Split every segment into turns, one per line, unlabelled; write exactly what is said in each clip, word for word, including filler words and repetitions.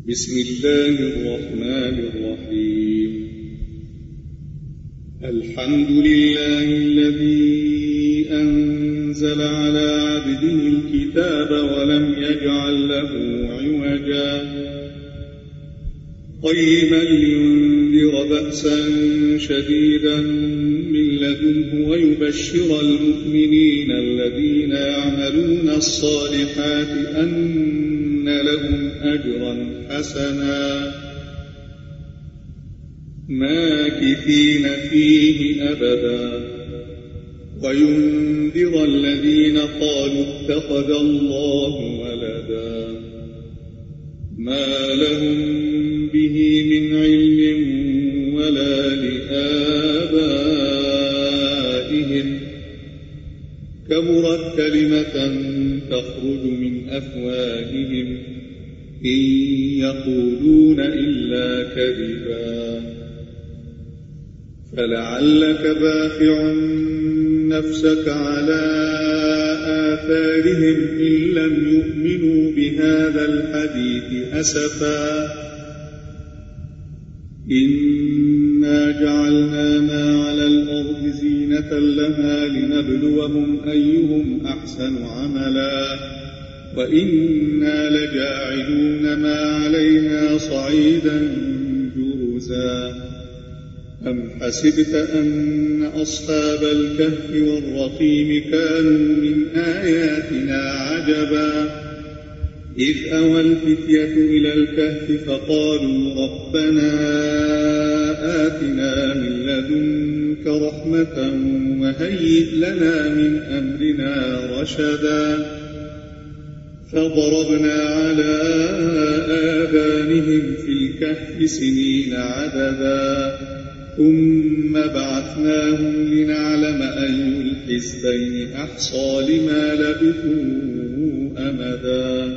بسم الله الرحمن الرحيم. الحمد لله الذي أنزل على عبده الكتاب ولم يجعل له عوجا قيما لينذر بأسا شديدا من لدنه ويبشر المؤمنين الذين يعملون الصالحات أن لهم أجرا حسنا ماكثين فيه أبدا وينذر الذين قالوا اتخذ الله ولدا ما لهم به من علم ولا لآبائهم كبرت كلمة تخرج من أفواههم إن يقولون إلا كذبا فلعلك باخع نفسك على آثارهم إن لم يؤمنوا بهذا الحديث أسفا إنا جعلنا ما على الأرض زينة لها لنبلوهم أيهم أحسن عملا وإنا لجاعلون ما عليها صعيدا جرزا أم حسبت أن أصحاب الكهف والرقيم كانوا من آياتنا عجبا إذ أوى الفتية إلى الكهف فقالوا ربنا آتنا من لدنك رحمة وهيئ لنا من أمرنا رشدا فضربنا على آذانهم في الكهف سنين عددا ثم بعثناهم لنعلم أي الحزبين أحصى لما لبثوا أمدا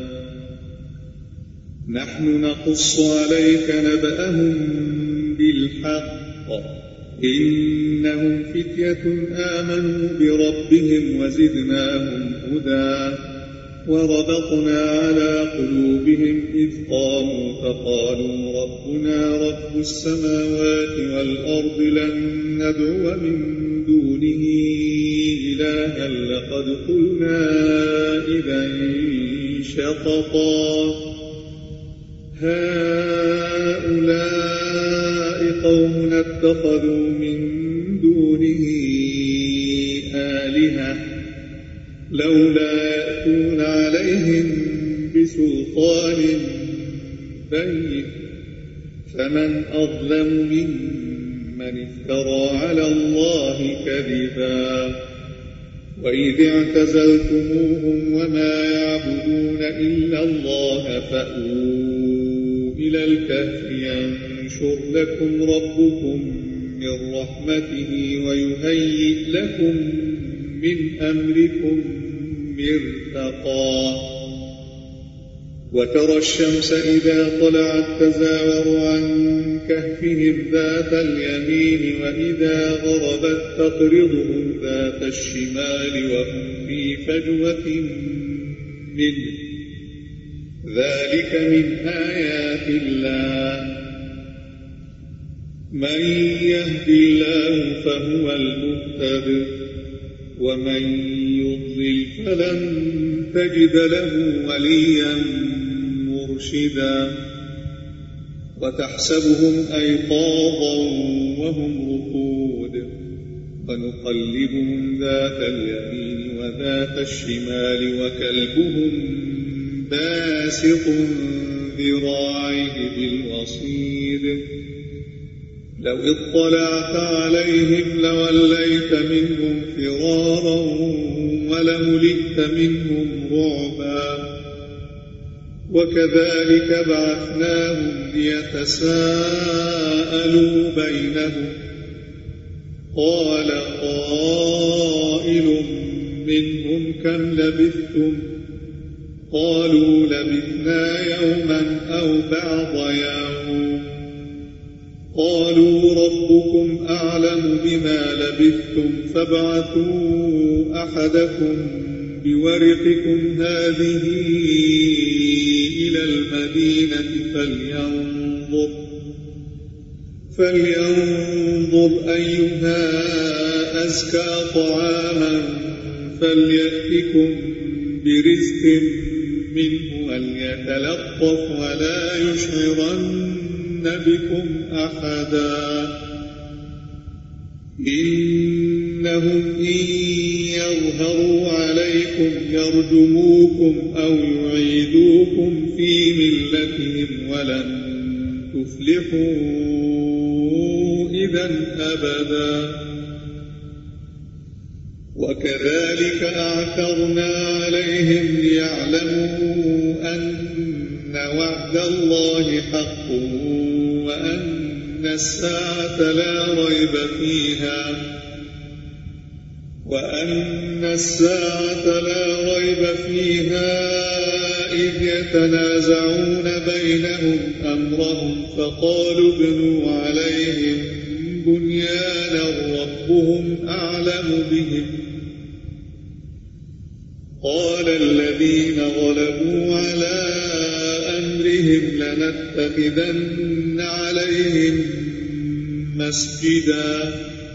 نحن نقص عليك نبأهم بالحق إنهم فتية آمنوا بربهم وزدناهم هدى وربطنا على قلوبهم إذ قاموا فقالوا ربنا رب السماوات والأرض لن ندعو من دونه إلها لقد قلنا إذا شططا هؤلاء قوم اتخذوا من دونه آلهة لولا يأتون عليهم بسلطان بين فمن أظلم ممن افترى على الله كذبا وإذ اعتزلتموهم وما يعبدون إلا الله فأووا إلى الكهف ينشر لكم ربكم من رحمته ويهيئ لكم من أمركم مرفقا وترى الشمس إذا طلعت تزاور عن كهفهم ذات اليمين وإذا غربت تقرضهم ذات الشمال وهم في فجوة منه ذلك من آيات الله من يهد الله فهو المهتد ومن يضلل فلن تجد له وليا مرشدا وتحسبهم أيقاظا وهم رقود ونقلبهم ذات اليمين وذات الشمال وكلبهم باسط ذراعيه بالوصيد لو اطلعت عليهم لوليت منهم فرارا ولملئت منهم رعبا وكذلك بعثناهم ليتساءلوا بينهم قال قائل منهم كم لبثتم قالوا لبثنا يوما أو بعض يوم قالوا ربكم أعلم بما لبثتم فابعثوا أحدكم بورقكم هذه إلى المدينة فلينظر فلينظر أيها أزكى طعاما فليأتكم برزق منه وليتلطف ولا يشعرن بكم أحدا إنهم إن يظهروا عليكم يرجموكم أو يعيدوكم في ملتهم ولن تفلحوا إذا أبدا وكذلك أعثرنا عليهم ليعلموا أن وعد الله حق وأن الساعة لا ريب فيها وأن الساعة لا ريب فيها إذ يتنازعون بينهم أمرهم فقالوا ابنوا عليهم بنيانا ربهم أعلم بهم قال الذين غلبوا على أمرهم لنتخذن عليهم مسجدا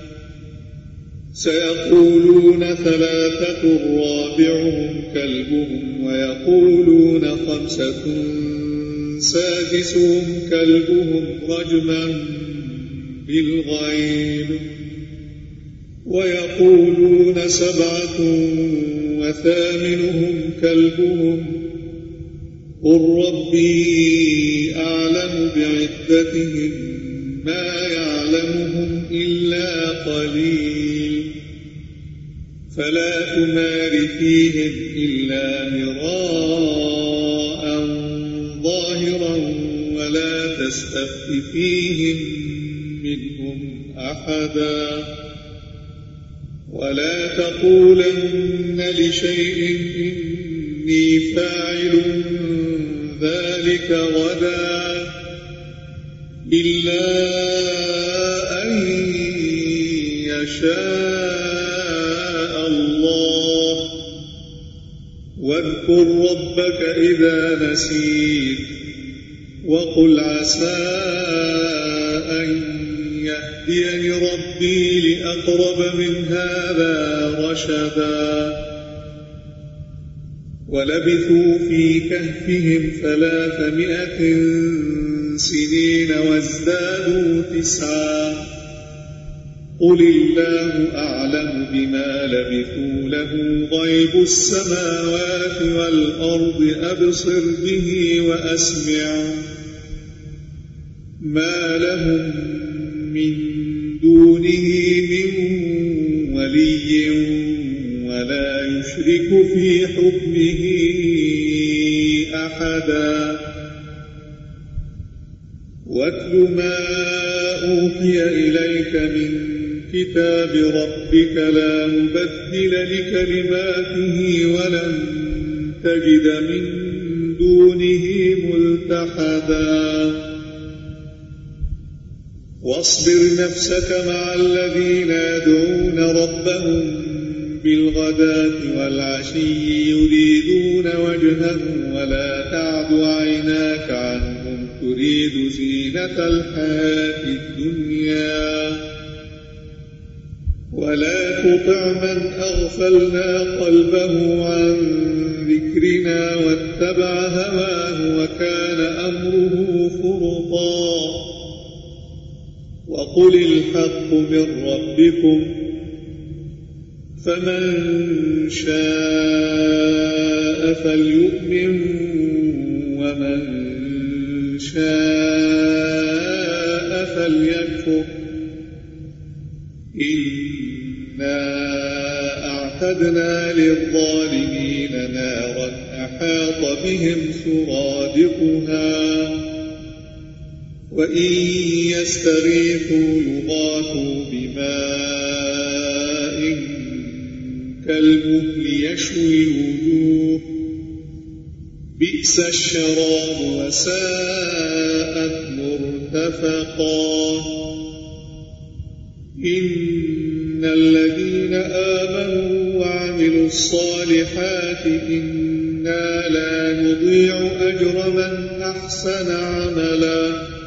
سيقولون ثلاثة رابعهم كلبهم ويقولون خمسة سادسهم كلبهم رجما بالغيب ويقولون سبعة وثامنهم كلبهم قل ربي أعلم بعدتهم ما يعلمهم إلا قليل فلا تمار فيهم إلا مراء ظاهرا ولا تستفت فيهم منهم أحدا ولا تقولن لشيء إني فاعل ذلك غدا إلا أن يشاء الله واذكر ربك إذا نسيت وقل عسى أن يهديني ربي لأقرب من هذا رشدا ولبثوا في كهفهم ثلاثمائة سنين وازدادوا تسعا قل الله أعلم بما لبثوا له غيب السماوات والأرض أبصر به وأسمع ما لهم من دونه من ولي ولا يشرك في حكمه أحدا واتل ما أوحي إليك من كتاب ربك لا مبدل لكلماته ولن تجد من دونه ملتحدا واصبر نفسك مع الذين يدعون ربهم بالغداة والعشي يريدون وجهه ولا تعد عيناك عنهم تريد زينة الحياة الدنيا ولا تطع من أغفلنا قلبه عن ذكرنا واتبع هواه وكان أمره فرطا وقل الحق من ربكم فمن شاء فليؤمن ومن شاء فليكفر إنا أعتدنا للظالمين نارا أحاط بهم سرادقها وإن يستغيثوا يغاثوا بماء كالمهل يشوي الوجوه بئس الشراب وساءت مرتفقا إن الذين آمنوا وعملوا وعملوا الصالحات إنا لا نضيع أجر من أحسن عملا